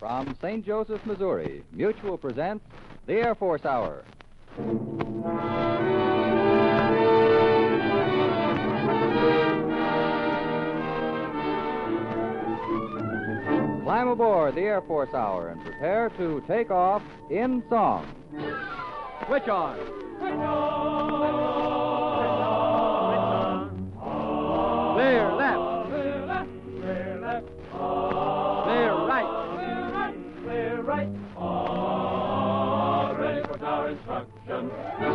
From St. Joseph, Missouri, Mutual presents the Air Force Hour. Climb aboard the Air Force Hour and prepare to take off in song. Switch on. Switch on. Clear left. Clear left. Clear left. Clear right. Clear right. Clear right. All ready for our instructions.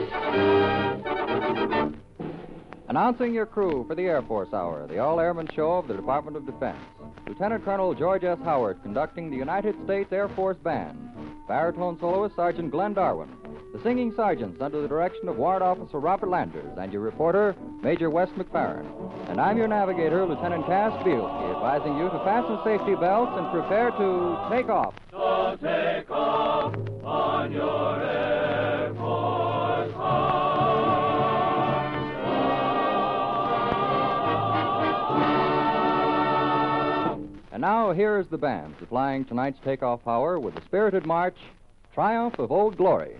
Announcing your crew for the Air Force Hour, the all-airman show of the Department of Defense. Lieutenant Colonel George S. Howard conducting the United States Air Force Band. Baritone soloist Sergeant Glenn Darwin. The singing sergeants under the direction of Warrant Officer Robert Landers, and your reporter, Major Wes McFarren. And I'm your navigator, Lieutenant Cass Bielski, advising you to fasten safety belts and prepare to take off. So take off on your Air Force And now here is the band supplying tonight's takeoff power with the spirited march, Triumph of Old Glory.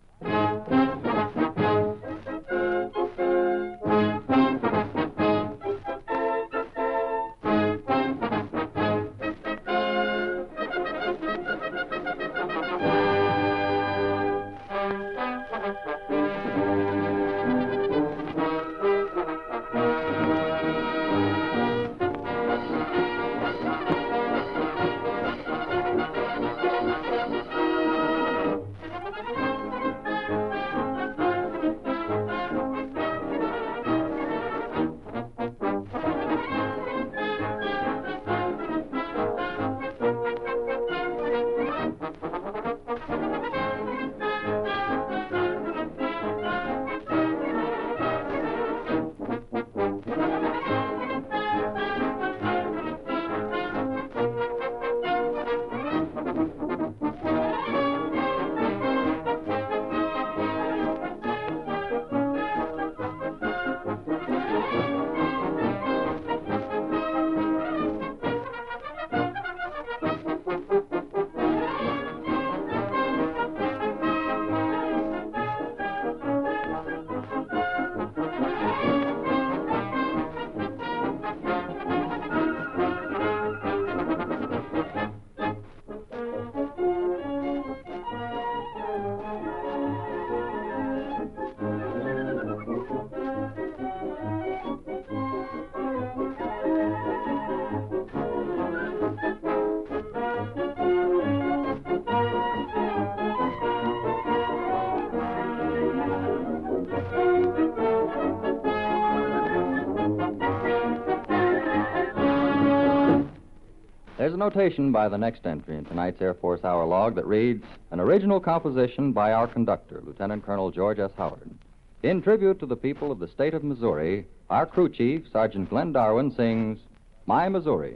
There's a notation by the next entry in tonight's Air Force Hour log that reads, an original composition by our conductor, Lieutenant Colonel George S. Howard. In tribute to the people of the state of Missouri, our crew chief, Sergeant Glenn Darwin, sings, My Missouri.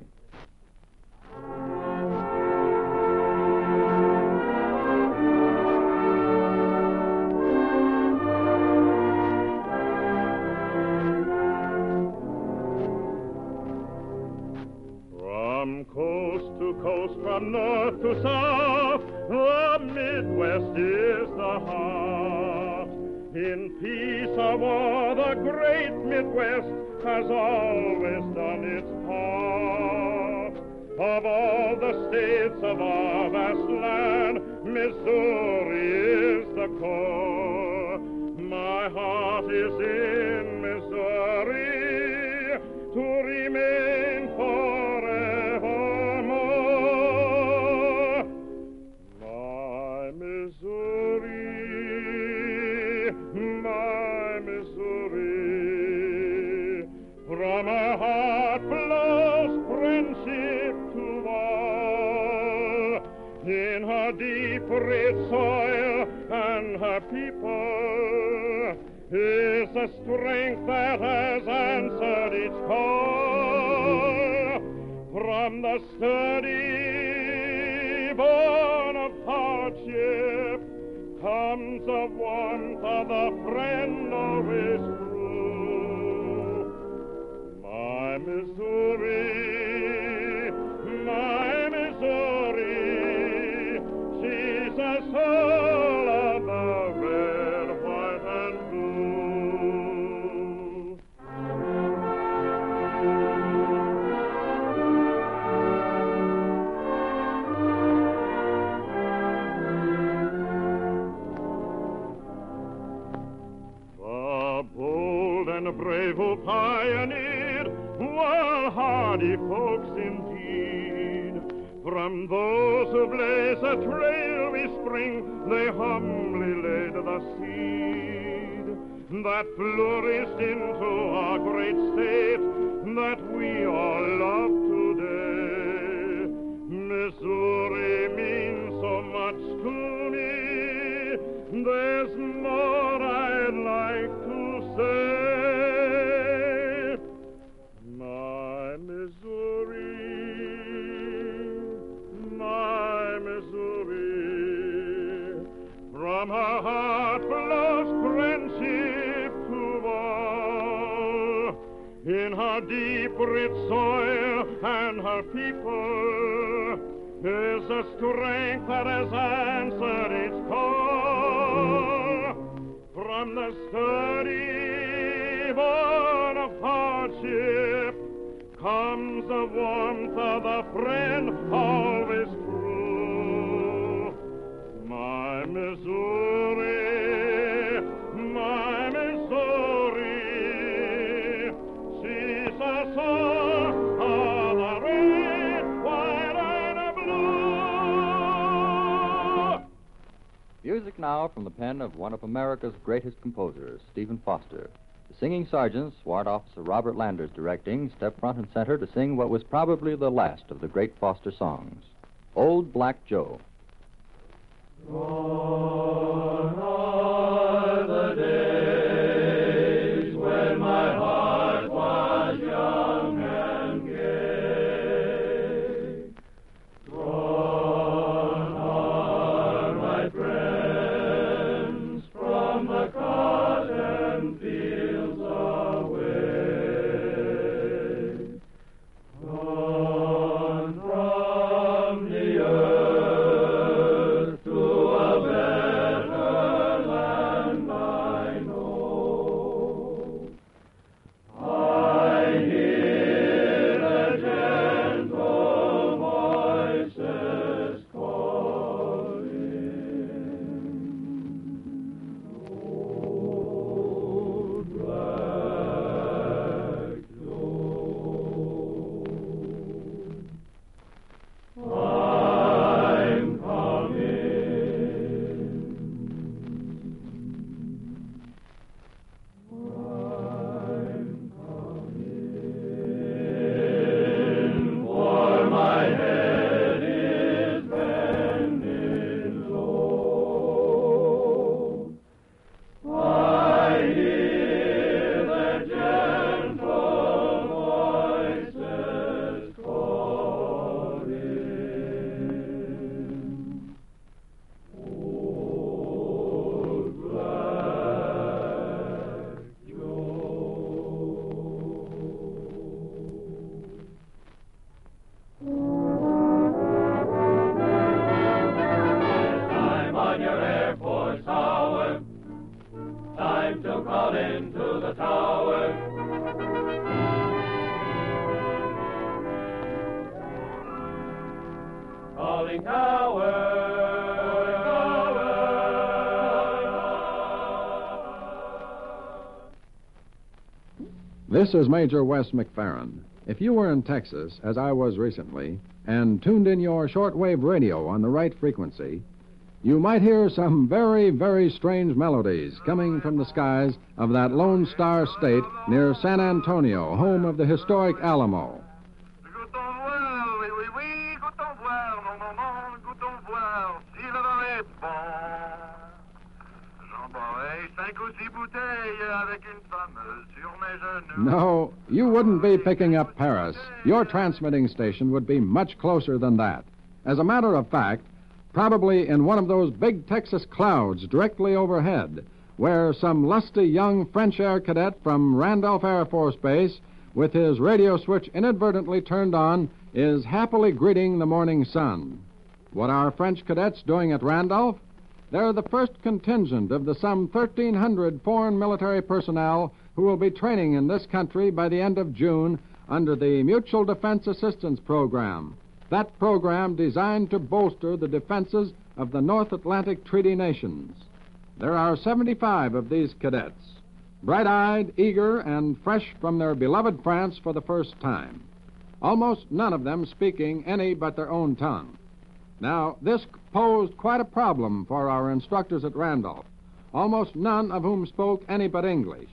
From coast to coast, from north to south, the Midwest is the heart. In peace or war, the great Midwest has always done its part. Of all the states of our vast land, Missouri is the core. My heart is in Missouri to remain forevermore. My Missouri, from her heart flows friendship to all. In her deep rich soil and her people is the strength that has answered each call. From the sturdy bone of hardship comes the warmth of the friend always true. My Missouri, brave who pioneered, were hardy folks indeed. From those who blaze a trail we spring, they humbly laid the seed that flourished into our great state that we all love today. Missouri means so much to me, there's more I'd like to say. My Missouri, my Missouri, from her heart flows friendship to all. In her deep, rich soil and her people is a strength that has answered its call. From the sturdy born of hardship comes the warmth of a friend always true. My Missouri, my Missouri, she's a song of the red, white, and the blue. Music now from the pen of one of America's greatest composers, Stephen Foster. The singing sergeants, Warrant Officer Robert Landers directing, step front and center to sing what was probably the last of the great Foster songs, Old Black Joe. Gone are the days when my heart was young and gay. Gone are my friends from the cotton fields away. Gone from the earth to a better land I know. I hear the gentle voices calling. Old Black Joe, I'm coming. I'm coming, for my head is bending low. I hear the gentle voices calling. Old Black Time on your Air Force hour, time to call into the tower. Calling tower. This is Major Wes McFerrin. If you were in Texas, as I was recently, and tuned in your shortwave radio on the right frequency, you might hear some very, very strange melodies coming from the skies of that Lone Star State near San Antonio, home of the historic Alamo. Goûtons voir, oui, oui, oui, goûtons voir, non, non, non, goûtons voir, si le vin est bon. J'en boirai 5 ou 6 bouteilles avec une femme sur mes genoux. No, you wouldn't be picking up Paris. Your transmitting station would be much closer than that. As a matter of fact, probably in one of those big Texas clouds directly overhead, where some lusty young French air cadet from Randolph Air Force Base, with his radio switch inadvertently turned on, is happily greeting the morning sun. What are French cadets doing at Randolph? They're the first contingent of the some 1,300 foreign military personnel who will be training in this country by the end of June under the Mutual Defense Assistance Program. That program designed to bolster the defenses of the North Atlantic Treaty Nations. There are 75 of these cadets. bright-eyed, eager, and fresh from their beloved France for the first time. Almost none of them speaking any but their own tongue. Now, this posed quite a problem for our instructors at Randolph, almost none of whom spoke any but English,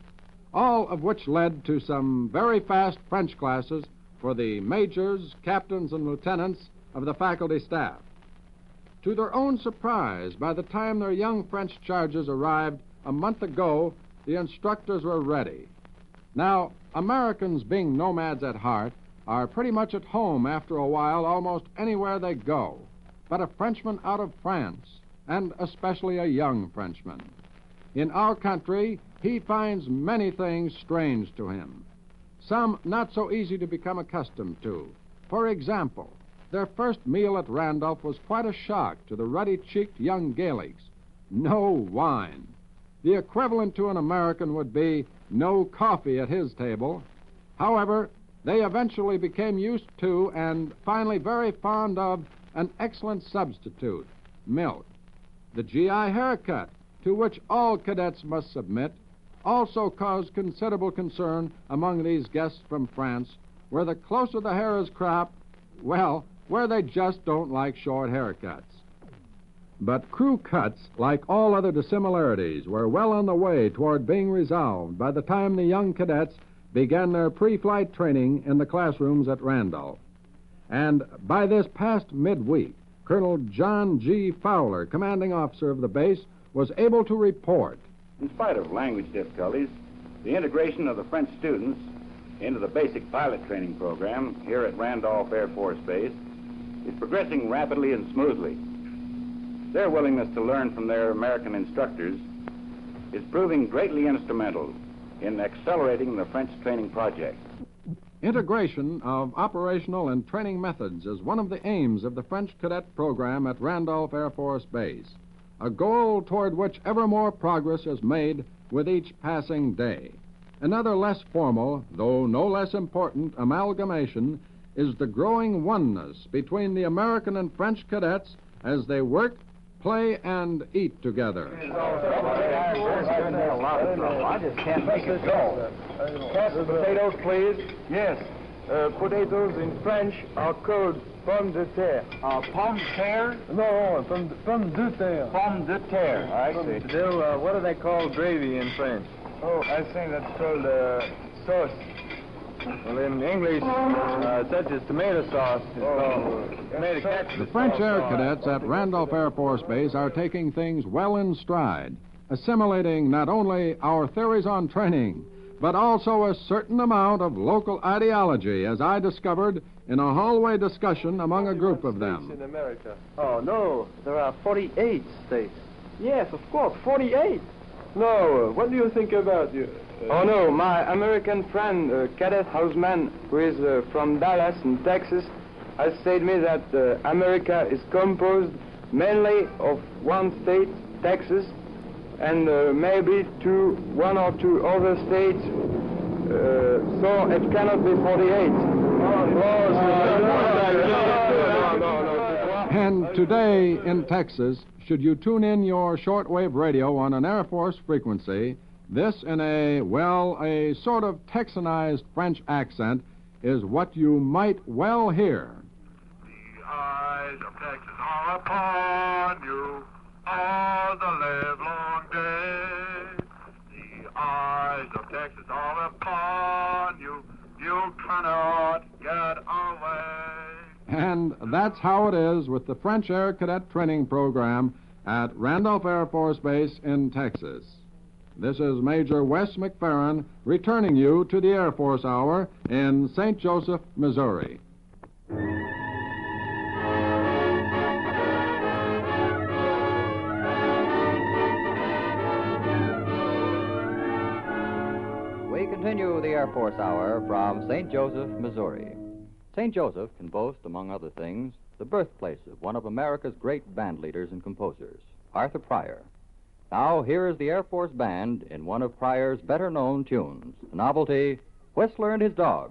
all of which led to some very fast French classes for the majors, captains, and lieutenants of the faculty staff. To their own surprise, by the time their young French charges arrived a month ago, the instructors were ready. Now, Americans, being nomads at heart, are pretty much at home after a while almost anywhere they go. But a Frenchman out of France, and especially a young Frenchman, in our country, he finds many things strange to him, some not so easy to become accustomed to. For example, their first meal at Randolph was quite a shock to the ruddy-cheeked young Gaelics. No wine. The equivalent to an American would be no coffee at his table. However, they eventually became used to and finally very fond of an excellent substitute, milk. The GI haircut, to which all cadets must submit, also caused considerable concern among these guests from France, where the closer the hair is cropped, well, where they just don't like short haircuts. But crew cuts, like all other dissimilarities, were well on the way toward being resolved by the time the young cadets began their pre-flight training in the classrooms at Randolph. And by this past midweek, Colonel John G. Fowler, commanding officer of the base, was able to report. In spite of language difficulties, the integration of the French students into the basic pilot training program here at Randolph Air Force Base is progressing rapidly and smoothly. Their willingness to learn from their American instructors is proving greatly instrumental in accelerating the French training project. Integration of operational and training methods is one of the aims of the French cadet program at Randolph Air Force Base, a goal toward which ever more progress is made with each passing day. Another less formal, though no less important, amalgamation is the growing oneness between the American and French cadets as they work, play, and eat together. I just can't make it go. Potatoes, please. Yes. Potatoes in French are called pommes de terre. Pommes de terre? No, pommes de terre. Pommes de terre. I see. What do they call gravy in French? Oh, I think that's called sauce. Well, in English, such as tomato sauce is called tomato ketchup. The French air cadets at Randolph Air Force Base are taking things well in stride, assimilating not only our theories on training, but also a certain amount of local ideology, as I discovered in a hallway discussion among a group of them. In America. Oh, no, there are 48 states. Yes, of course, 48. No, what do you think about you? Oh, no, my American friend, Cadet Houseman, who is from Dallas in Texas, has said me that America is composed mainly of one state, Texas, and maybe one or two other states, so it cannot be 48. And today in Texas, should you tune in your shortwave radio on an Air Force frequency, this in a sort of Texanized French accent is what you might well hear. The eyes of Texas are upon you all the livelong day. The eyes of Texas are upon you. You cannot get away. And that's how it is with the French Air Cadet Training Program at Randolph Air Force Base in Texas. This is Major Wes McFerrin returning you to the Air Force Hour in St. Joseph, Missouri. We continue the Air Force Hour from St. Joseph, Missouri. St. Joseph can boast, among other things, the birthplace of one of America's great band leaders and composers, Arthur Pryor. Now, here is the Air Force Band in one of Pryor's better-known tunes, the novelty, Whistler and His Dog.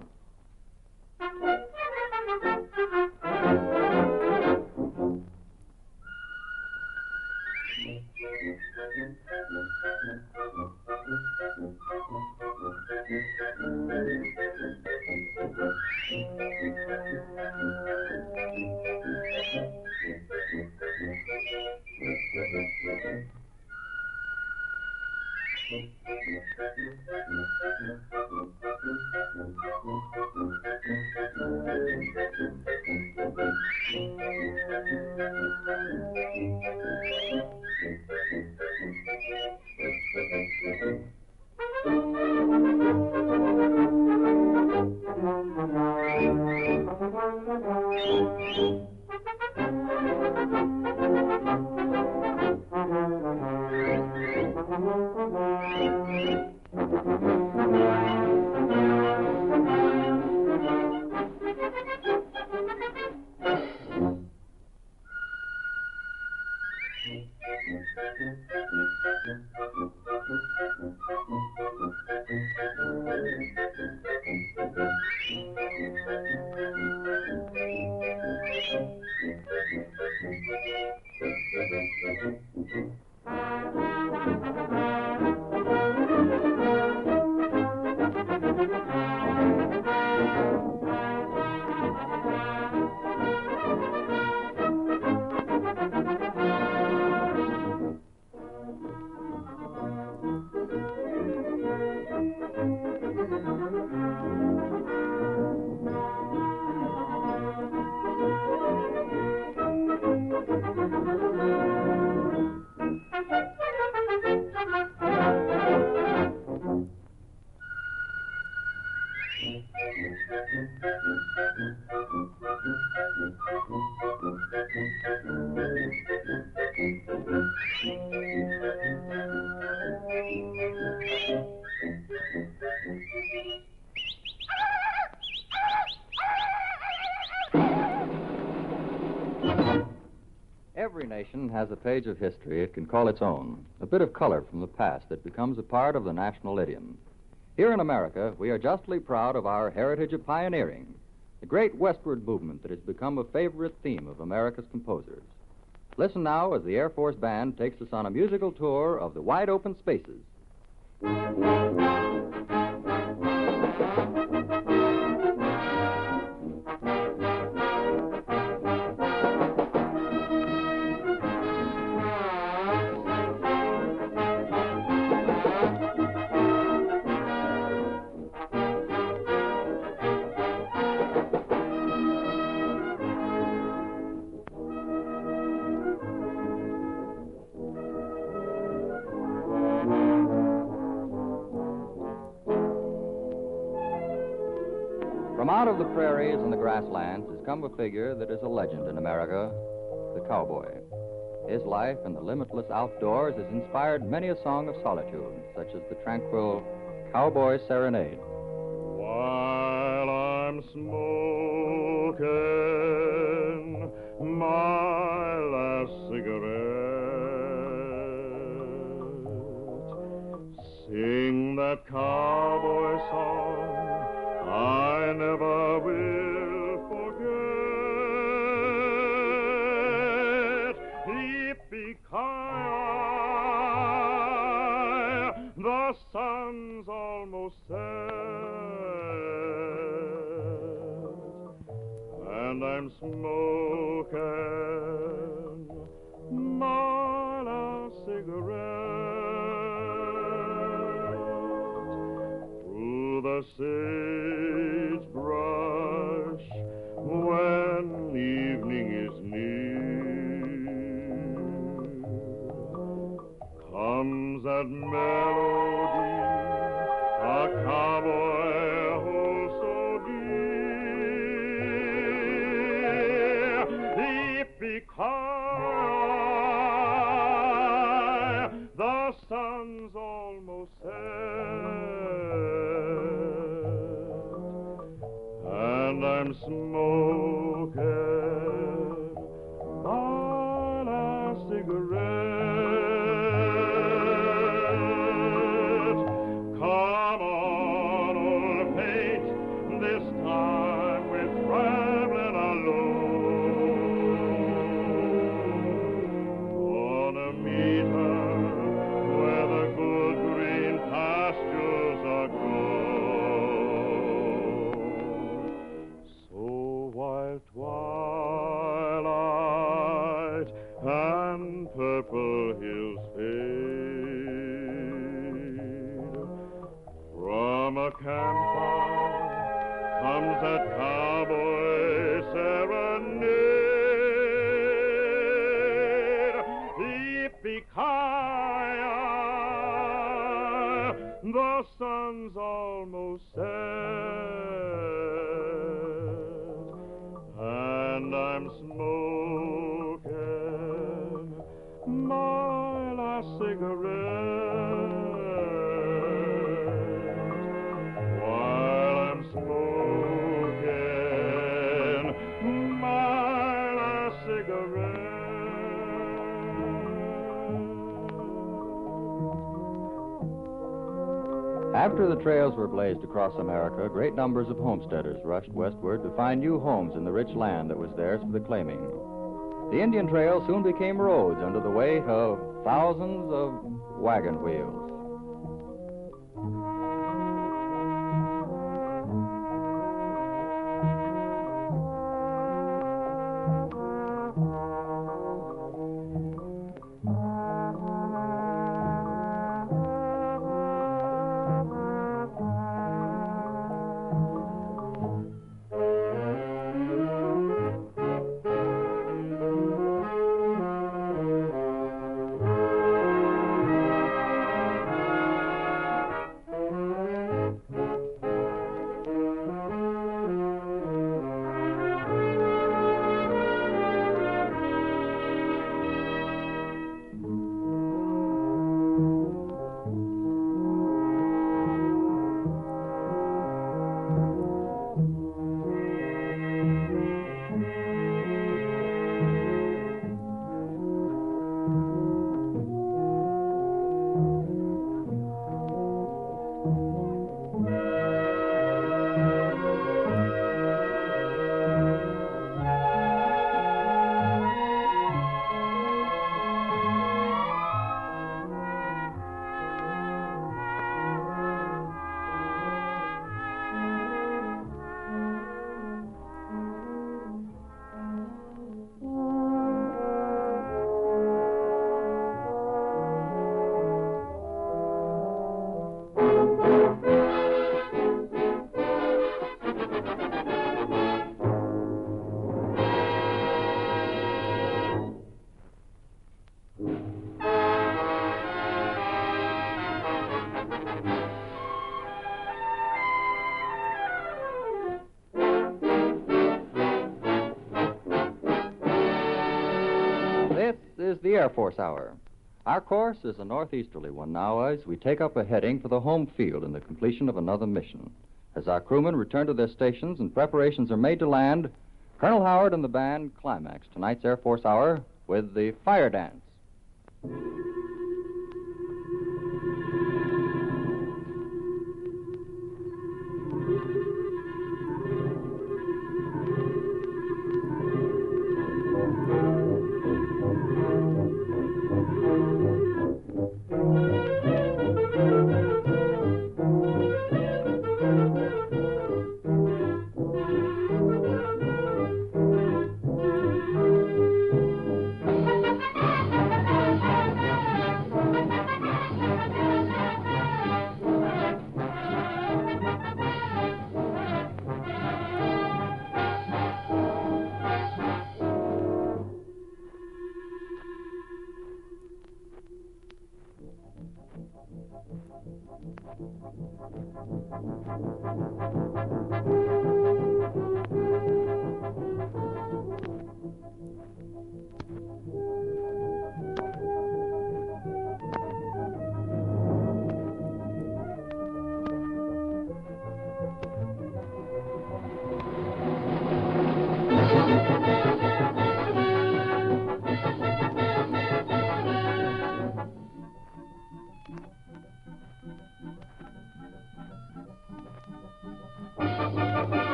Every nation has a page of history it can call its own, a bit of color from the past that becomes a part of the national idiom. Here in America, we are justly proud of our heritage of pioneering, the great westward movement that has become a favorite theme of America's composers. Listen now as the Air Force Band takes us on a musical tour of the wide open spaces. From out of the prairies and the grasslands has come a figure that is a legend in America, the cowboy. His life in the limitless outdoors has inspired many a song of solitude, such as the tranquil Cowboy Serenade. While I'm smoking my last cigarette, sing that cowboy song I never will forget. Yippee-ki-yay, the sun's almost set, and I'm smoking my last cigarette through the sagebrush when evening is near. Comes that melody, a cowboy oh so dear. Yippee-ki-yay, the sun's almost set, and I'm smoking my last cigarette. Come on, old pate, this time we're traveling alone. Gonna meet her where the good green pastures are grown. So while twilight and purple hills fade, from a campfire comes that cowboy serenade. yippee-ki-yay, the sun's almost set, and I'm smoking my last cigarette. While I'm smoking my last cigarette. After the trails were blazed across America, great numbers of homesteaders rushed westward to find new homes in the rich land that was theirs for the claiming. The Indian Trail soon became roads under the weight of thousands of wagon wheels. This is the Air Force Hour. Our course is a northeasterly one now as we take up a heading for the home field in the completion of another mission. As our crewmen return to their stations and preparations are made to land, Colonel Howard and the band climax tonight's Air Force Hour with the fire dance.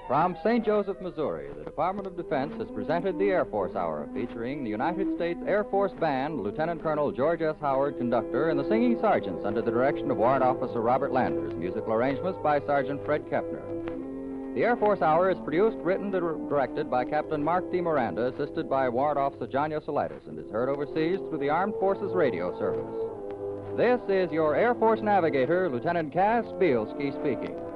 From St. Joseph, Missouri, the Department of Defense has presented the Air Force Hour, featuring the United States Air Force Band, Lieutenant Colonel George S. Howard, conductor, and the singing sergeants under the direction of Warrant Officer Robert Landers. Musical arrangements by Sergeant Fred Kepner. The Air Force Hour is produced, written, and directed by Captain Mark D. Miranda, assisted by Warrant Officer John Yoselitis, and is heard overseas through the Armed Forces Radio Service. This is your Air Force navigator, Lieutenant Cass Bielski, speaking.